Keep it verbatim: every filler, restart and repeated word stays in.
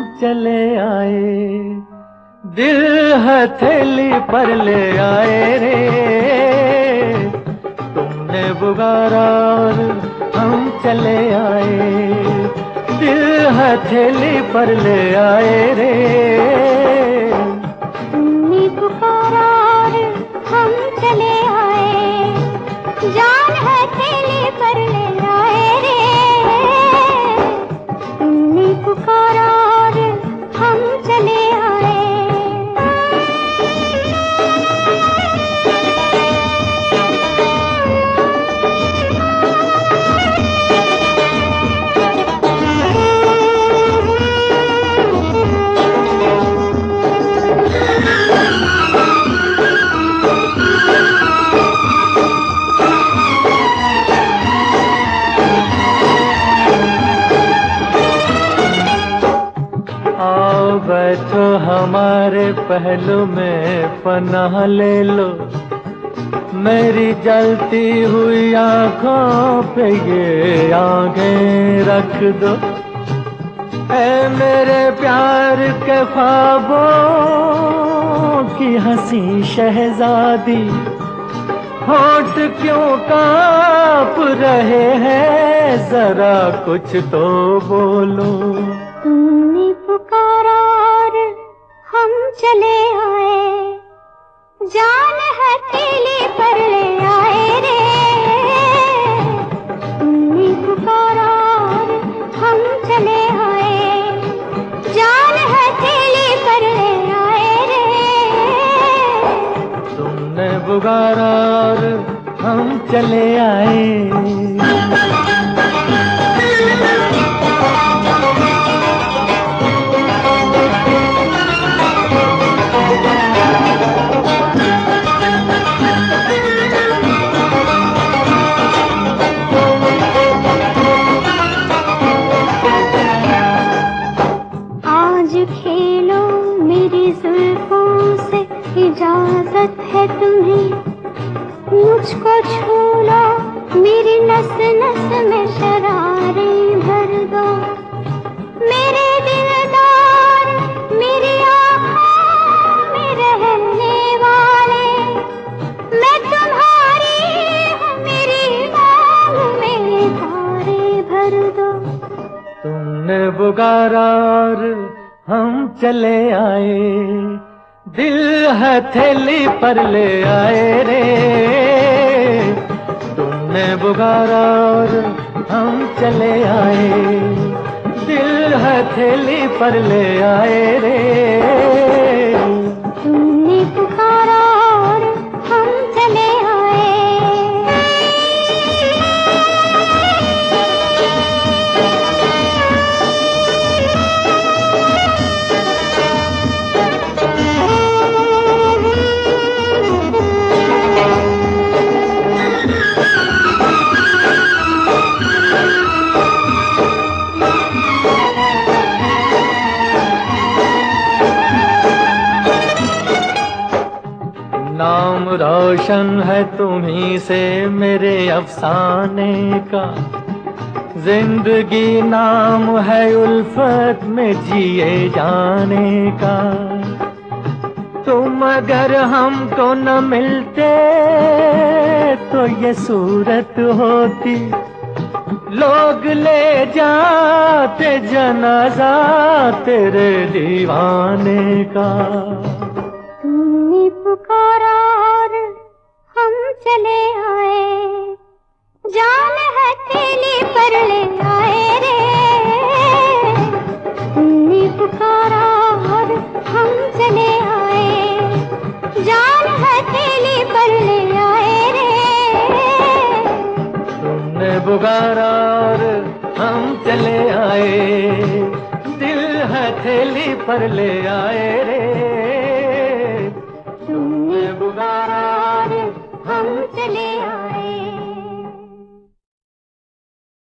चले आए, दिल हथेली पर ले आए रे। तुमने पुकारा और हम चले आए, दिल हथेली पर ले आए रे। तुमने पुकारा और हम चले आए, जान हथेली पर ले आए रे। तुमने पुकारा और हम चले आए। बैठो हमारे पहलू में पनाह ले लो, मेरी जलती हुई आंखों पे ये आंखें रख दो। ऐ मेरे प्यार के ख्वाबों की हंसी शहजादी, होठ क्यों कांप रहे हैं, जरा कुछ तो बोलो। तुमने पुकारा और हम चले आए, जान हथेली पर ले आए रे। तुमने पुकारा और हम चले आए, जान हथेली पर ले आए रे। तुमने पुकारा और हम चले आए। खेलो मेरी जुल्फों से, इजाजत है तुम्हें मुझको छू लो, मेरी नस नस में शरारे भर दो। मेरे दिलदार मेरी आँखों में रहने वाले, मैं तुम्हारी हूँ, मेरी बाहों में तारे भर दो। तुमने पुकारा और हम चले आए, दिल हथेली पर ले आए रे। तुमने पुकारा और हम चले आए, दिल हथेली पर ले आए रे। तुमने पुकारा और हम चले आए। नाम रोशन है तुम्हीं से मेरे अफसाने का, जिंदगी नाम है उल्फत में जिए जाने का। तुम अगर हमको न मिलते तो ये सूरत होती, लोग ले जाते जनाजा तेरे दीवाने का। तुमने पुकारा और हम चले आए, जान हथेली पर ले आए रे। तुमने पुकारा और हम चले आए, जान हथेली पर ले आए रे। तुमने पुकारा और हम चले आए, दिल हथेली पर ले आए रे।